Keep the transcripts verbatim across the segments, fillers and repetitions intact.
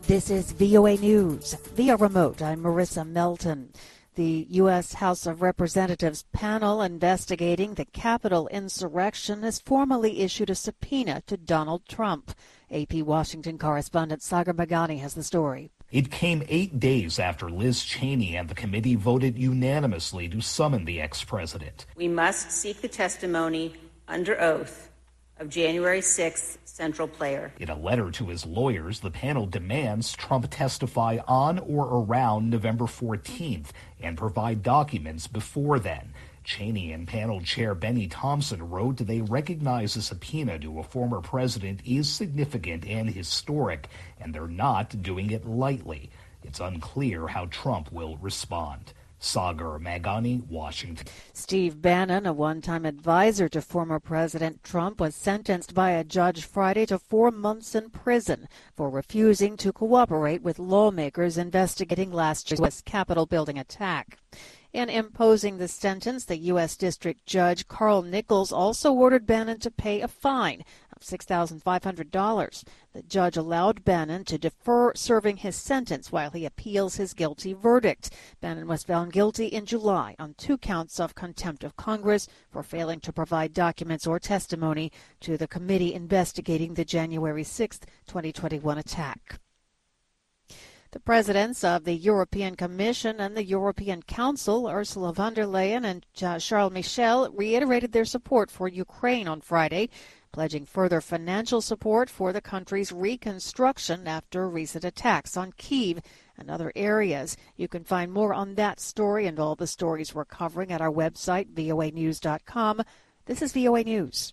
This is V O A News. Via remote, I'm Marissa Melton. The U S House of Representatives panel investigating the Capitol insurrection has formally issued a subpoena to Donald Trump. A P Washington correspondent Sagar Meghani has the story. It came eight days after Liz Cheney and the committee voted unanimously to summon the ex-president. We must seek the testimony under oath of January sixth central player. In a letter to his lawyers, the panel demands Trump testify on or around November fourteenth and provide documents before then. Cheney and panel chair Benny Thompson wrote they recognize a subpoena to a former president is significant and historic, and they're not doing it lightly. It's unclear how Trump will respond. Sagar Meghani, Washington. Steve Bannon, a one-time advisor to former President Trump, was sentenced by a judge Friday to four months in prison for refusing to cooperate with lawmakers investigating last year's U S Capitol building attack. In imposing the sentence, the U S District Judge Carl Nichols also ordered Bannon to pay a fine of six thousand five hundred dollars. The judge allowed Bannon to defer serving his sentence while he appeals his guilty verdict. Bannon was found guilty in July on two counts of contempt of Congress for failing to provide documents or testimony to the committee investigating the January sixth, twenty twenty-one attack. The presidents of the European Commission and the European Council, Ursula von der Leyen and Charles Michel, reiterated their support for Ukraine on Friday, pledging further financial support for the country's reconstruction after recent attacks on Kyiv and other areas. You can find more on that story and all the stories we're covering at our website, V O A news dot com. This is V O A News.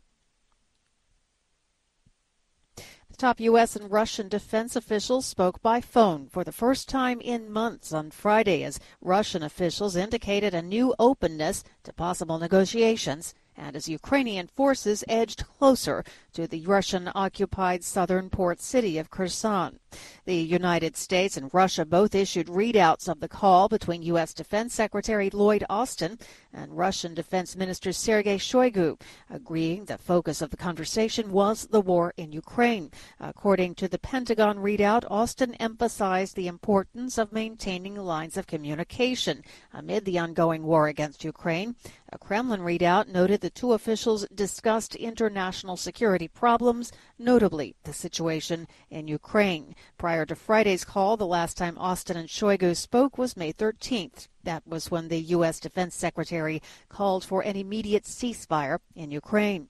Top U S and Russian defense officials spoke by phone for the first time in months on Friday as Russian officials indicated a new openness to possible negotiations and as Ukrainian forces edged closer to the Russian-occupied southern port city of Kherson. The United States and Russia both issued readouts of the call between U S. Defense Secretary Lloyd Austin and Russian Defense Minister Sergei Shoigu, agreeing the focus of the conversation was the war in Ukraine. According to the Pentagon readout, Austin emphasized the importance of maintaining lines of communication amid the ongoing war against Ukraine. A Kremlin readout noted the two officials discussed international security problems, notably the situation in Ukraine. Prior to Friday's call, the last time Austin and Shoigu spoke was May thirteenth. That was when the U S. Defense Secretary called for an immediate ceasefire in Ukraine.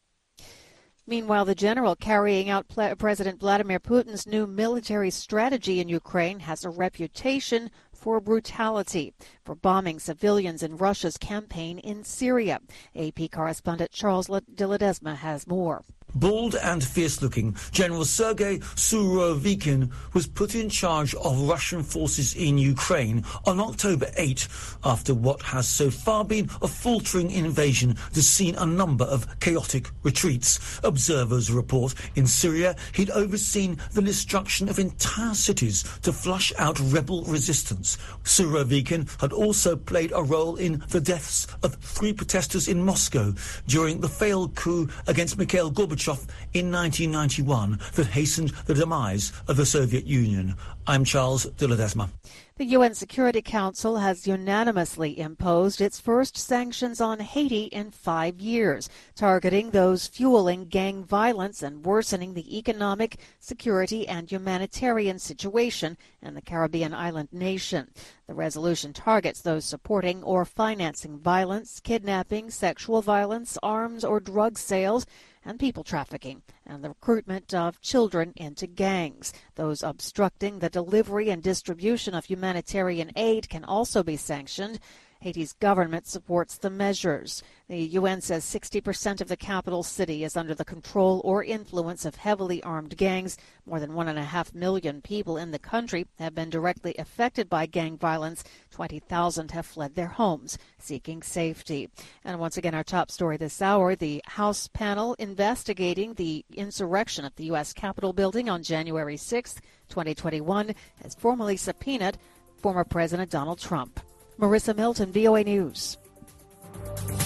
Meanwhile, the general carrying out President Vladimir Putin's new military strategy in Ukraine has a reputation for brutality, for bombing civilians in Russia's campaign in Syria. A P correspondent Charles de Ledesma has more. Bold and fierce-looking, General Sergei Surovikin was put in charge of Russian forces in Ukraine on October eighth after what has so far been a faltering invasion that's seen a number of chaotic retreats. Observers report in Syria he'd overseen the destruction of entire cities to flush out rebel resistance. Surovikin had also played a role in the deaths of three protesters in Moscow during the failed coup against Mikhail Gorbachev in nineteen ninety-one that hastened the demise of the Soviet Union. I'm Charles de Ledesma. The U N Security Council has unanimously imposed its first sanctions on Haiti in five years, targeting those fueling gang violence and worsening the economic, security, and humanitarian situation in the Caribbean island nation. The resolution targets those supporting or financing violence, kidnapping, sexual violence, arms or drug sales, and people trafficking, and the recruitment of children into gangs. Those obstructing the delivery and distribution of humanitarian aid can also be sanctioned. Haiti's government supports the measures. The U N says sixty percent of the capital city is under the control or influence of heavily armed gangs. More than one and a half million people in the country have been directly affected by gang violence. twenty thousand have fled their homes, seeking safety. And once again, our top story this hour, the House panel investigating the insurrection at the U S Capitol building on January sixth, twenty twenty-one, has formally subpoenaed former President Donald Trump. Marissa Milton, V O A News.